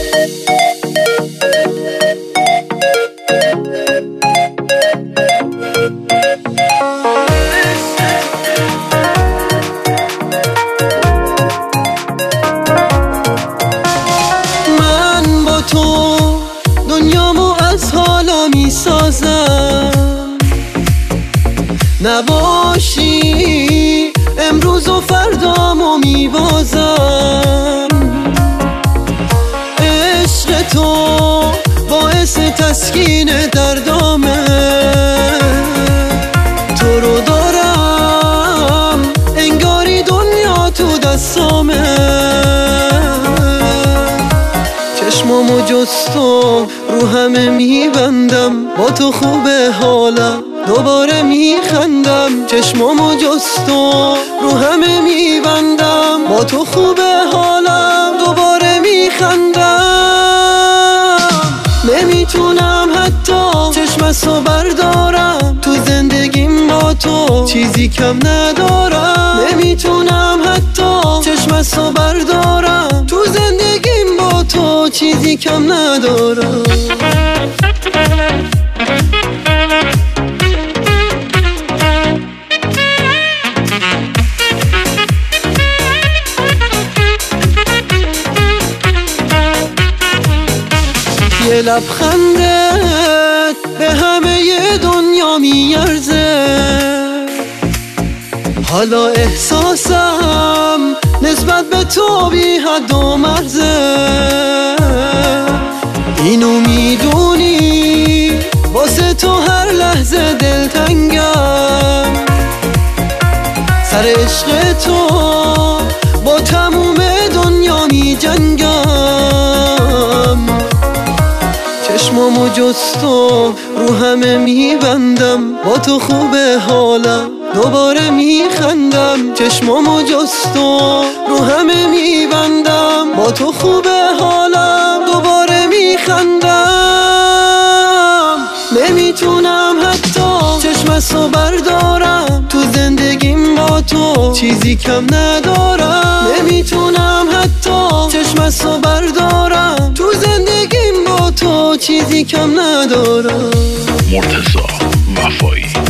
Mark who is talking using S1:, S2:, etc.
S1: من با تو دنیامو از حالا می سازم، نباشی امروز و فردامو می بازم. عشق تو باعث تسکین دردامه، تو رو دارم انگاری دنیا تو دستامه. چشمامو جستم رو همه میبندم، با تو خوبه حالم دوباره میخندم. چشمامو جستم رو همه میبندم، با تو خوبه حالم دوباره میخندم. نمیتونم حتی چشمتو بردارم، تو زندگیم با تو چیزی کم ندارم. نمیتونم حتی چشمتو بردارم، تو زندگیم با تو چیزی کم ندارم. یه لبخندت به همه دنیا میارزه، حالا احساسم نسبت به تو بی حد و مرزه. اینو میدونی واسه تو هر لحظه دلتنگم، سر عشق تو با تموم دنیا می جنگم. چشمامو جستم رو همه میبندم، با تو خوبه حالم دوباره میخندم. چشمامو جستم رو همه میبندم، با تو خوبه حالم دوباره میخندم. نمیتونم حتی چشمتو بردارم، تو زندگیم با تو چیزی کم ندارم. نمیتونم حتی چشمتو بردارم، تو زندگیم با تو چیزی کم ندارم.
S2: مرتضی وفایی.